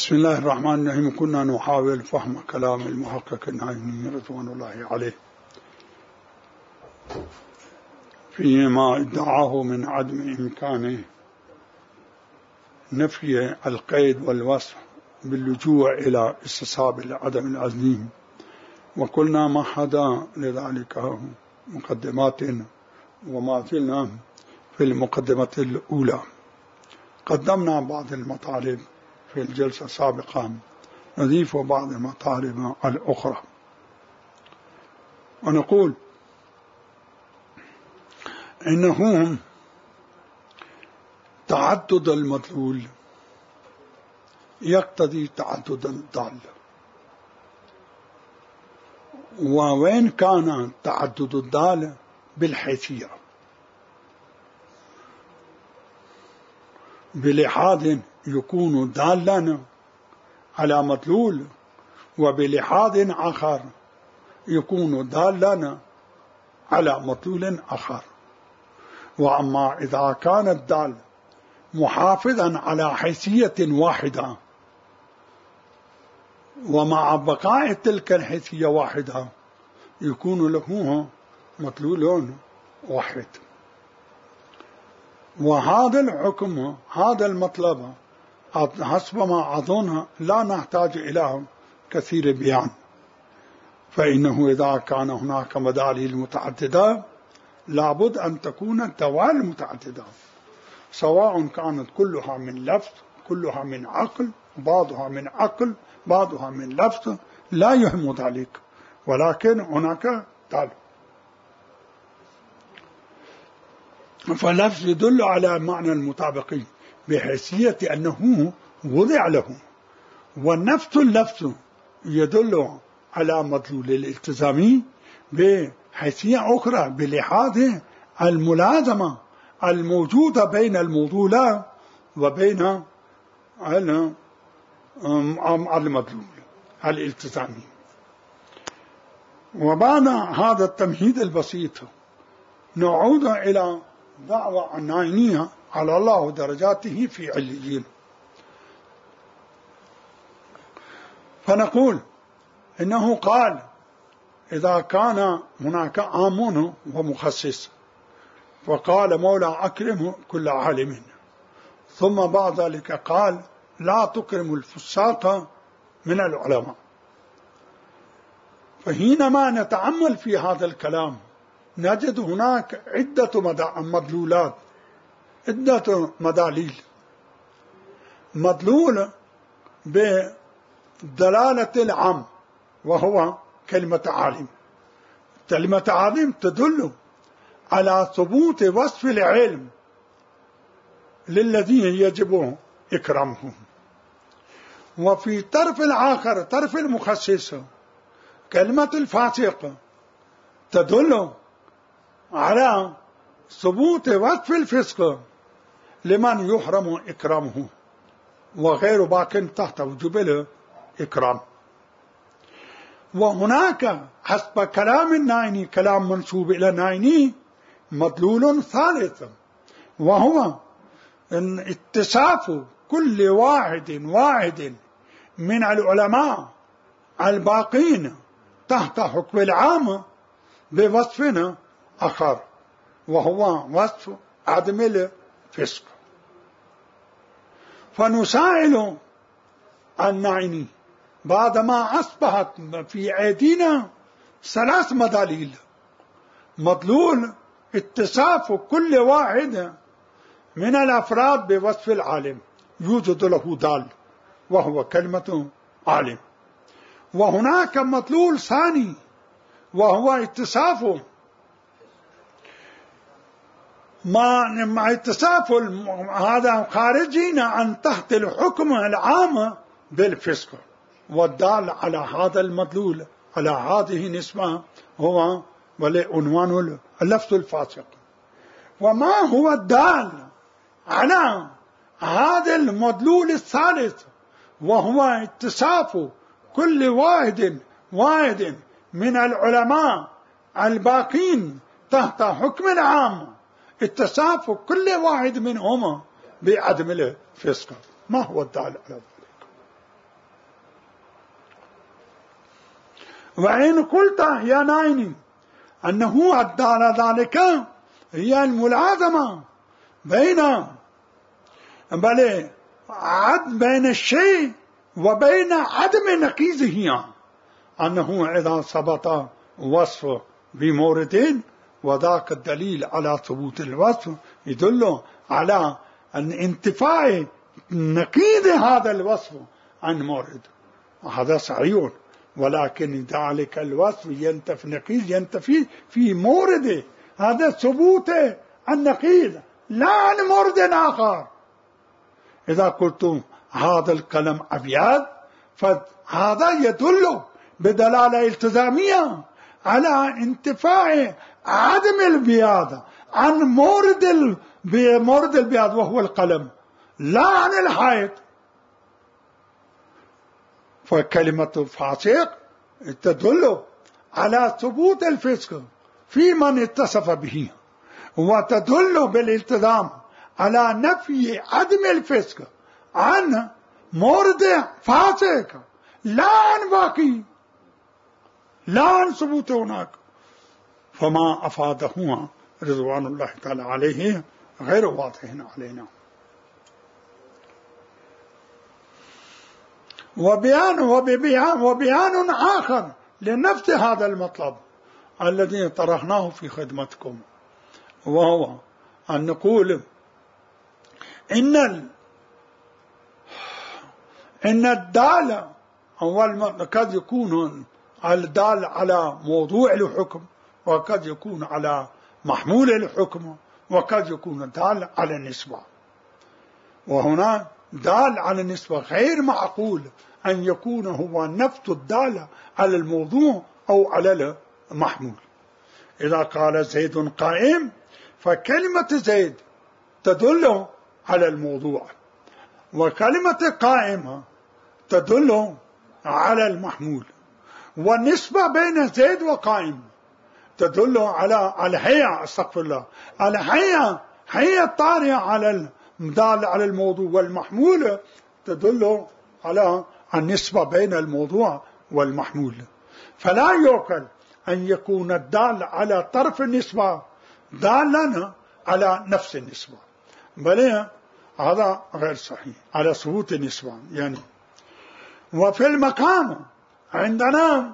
بسم الله الرحمن الرحيم. كنا نحاول فهم كلام المحقق النعيمي رضوان الله عليه فيما ادعاه من عدم إمكانه نفي القيد والوصف باللجوء إلى استصحاب العدم العزيم، وقلنا مهد لذلك مقدمات وما زلنا في المقدمة الأولى. قدمنا بعض المطالب في الجلسة السابقة، نضيف بعض المطالب الأخرى ونقول إنه تعدد المدلول يقتضي تعدد الضال، ووين كان تعدد الضال بالحيثية بلحاظ يكون دالا على مدلول، وبلحاظ آخر يكون دالا على مدلول آخر. وأما إذا كان الدال محافظا على حيثية واحدة ومع بقاء تلك الحيثية واحدة يكون له مدلول واحد. وهذا الحكم، هذا المطلب حسب ما أظن لا نحتاج إلى كثير بيان، فإنه إذا كان هناك مداليل متعددة لابد أن تكون الدوال متعددة، سواء كانت كلها من لفظ، كلها من عقل، بعضها من عقل، بعضها من لفظ، لا يهم ذلك، ولكن هناك دال. فاللفظ يدل على معنى المطابقين بحيثية أنه وضع له، والنفس اللفظ يدل على مدلول الالتزامي بحيثية أخرى بلحاظ الملازمة الموجودة بين الموضوع وبين المدلول الالتزامي. وبعد هذا التمهيد البسيط نعود إلى دعوة النعيمية على الله درجاته في عليين، فنقول إنه قال إذا كان هناك عام ومخصص، وقال مولى أكرم كل عالم، ثم بعد ذلك قال لا تكرم الفساق من العلماء. فحينما نتأمل في هذا الكلام نجد هناك عدة مدلولات، عدة مداليل. مدلول بدلالة العام وهو كلمة عالم. كلمة عالم تدل على ثبوت وصف العلم للذين يجب إكرامهم. وفي طرف الآخر، طرف المخصص، كلمة الفاسق تدل على ثبوت وصف الفسق لمن يحرم إكرامه، وغير باق تحت وجوب الإكرام. وهناك حسب كلام النعيني، كلام منسوب إلى النعيني، مدلول ثالث، وهو ان اتصاف كل واحد من العلماء الباقين تحت حكم العام بوصف آخر، وهو وصف عدم الفسق. فنسائل النعيني بعدما أصبحت في أيدينا ثلاث مداليل: مدلول اتصاف كل واحد من الأفراد بوصف العالم يوجد له دال وهو كلمة عالم، وهناك مدلول ثاني وهو اتصاف مع اتصاف هذا خارجين عن تحت الحكم العام بالفسق، والدال على هذا المدلول على هذه النسبة هو عنوان اللفظ الفاسق. وما هو الدال على هذا المدلول الثالث وهو اتصاف كل واحد من العلماء الباقين تحت حكم العام، اتصاف كل واحد منهما بعدم الفسق؟ ما هو الدال على ذلك؟ وإن قلت يا نايني أنه أدى على ذلك هي الملازمة بين الشيء وبين عدم نقيضه، أنه إذا ثبت وصف بمورد وذاك الدليل على ثبوت الوصف يدل على أن انتفاء نقيض هذا الوصف عن مورد، هذا صحيح، ولكن ذلك الوصف ينتفي نقيض ينتفي في مورده، هذا ثبوت النقيض لا عن مورد آخر. إذا قلت هذا الكلام أبيض فهذا يدل بدلالة التزامية على انتفاع عدم البياض عن مورد البياض وهو القلم لا عن الحائط. فكلمة فاسق تدل على ثبوت الفسق في من اتصف به، وتدل بالالتزام على نفي عدم الفسق عن مورد فاسق لا عن باقي، لا عن ثبوت هناك. فما أفاده رضوان الله تعالى عليه غير واضح علينا. وبيان آخر لنفس هذا المطلب الذي طرحناه في خدمتكم، وهو أن نقول إن الدال قد يكون الدال على موضوع الحكم، وقد يكون على محمول الحكم، وقد يكون دال على النسبة. وهنا دال على النسبة غير معقول أن يكون هو نفس الدال على الموضوع أو على المحمول. إذا قال زيد قائم فكلمة زيد تدل على الموضوع، وكلمة قائمة تدل على المحمول، والنسبة بين زيد وقائم تدل على الهيئة، استغفر الله، الهيئة الطارئة على الدال على الموضوع، والمحمول تدل على النسبة بين الموضوع والمحمول. فلا يعقل أن يكون الدال على طرف النسبة دالا على نفس النسبة، بل هذا غير صحيح على ثبوت النسبة يعني. وفي المقام عندنا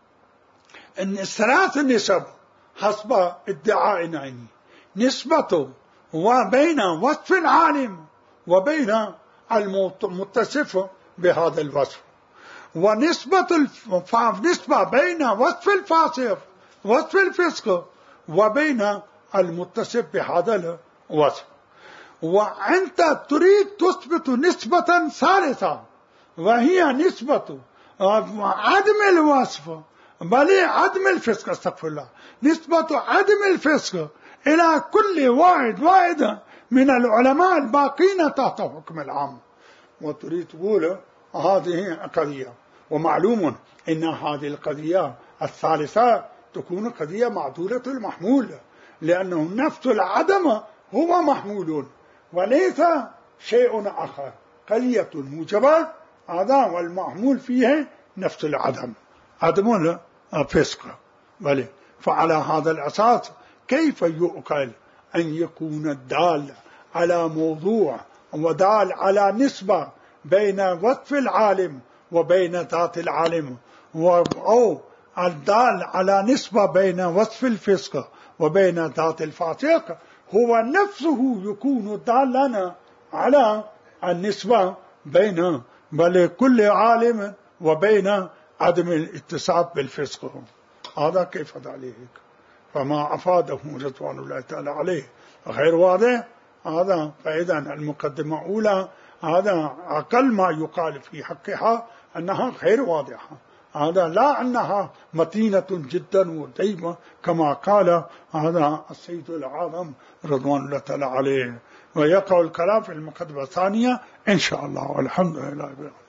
أن ثلاث نسب حسب ادعاء عيني، نسبة وبين وصف العالم وبين المتصف بهذا الوصف، ونسبة بين وصف الفاسق وصف الفسق وبين المتصف بهذا الوصف. وأنت تريد تثبت نسبة ثالثة، وهي نسبة عدم الوصف بل عدم الفسق، استغفر الله، نسبة عدم الفسق إلى كل واحد من العلماء الباقين تحت حكم العام. وتريد تقول هذه قضية، ومعلوم إن هذه القضية الثالثة تكون قضية معدولة المحمول، لأنه نفس العدم هو محمول وليس شيء آخر، قضية موجبة هذا والمحمول فيه نفس العدم، عدم الفسق. بل فعلى هذا الأساس كيف يؤكل أن يكون الدال على موضوع ودال على نسبة بين وصف العالم وبين ذات العالم، أو الدال على نسبة بين وصف الفسق وبين ذات الفاسق هو نفسه يكون دالا على النسبة بين بل كل عالم وبين عدم الاتصاف بالفسق؟ هذا كيف ذلك؟ فما أفاده رضوان الله تعالى عليه غير واضح هذا. فإذا المقدمة الأولى هذا أقل ما يقال في حقها أنها غير واضحة، هذا لا أنها متينة جدا وديمة كما قال هذا السيد العظم رضوان الله تعالى عليه. ويقع الكلام في المقدمة الثانية إن شاء الله، والحمد لله.